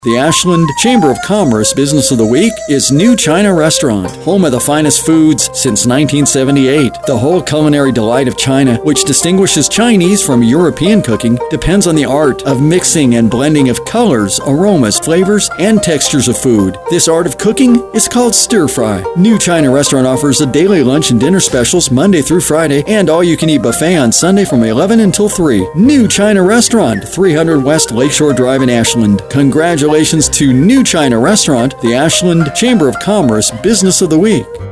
The Ashland Chamber of Commerce Business of the Week is New China Restaurant, home of the finest foods since 1978. The whole culinary delight of China, which distinguishes Chinese from European cooking, depends on the art of mixing and blending of colors, aromas, flavors, and textures of food. This art of cooking is called stir-fry. New China Restaurant offers a daily lunch and dinner specials Monday through Friday and all-you-can-eat buffet on Sunday from 11 until 3. New China Restaurant, 300 West Lakeshore Drive in Ashland. Congratulations to New China Restaurant, the Ashland Chamber of Commerce Business of the Week.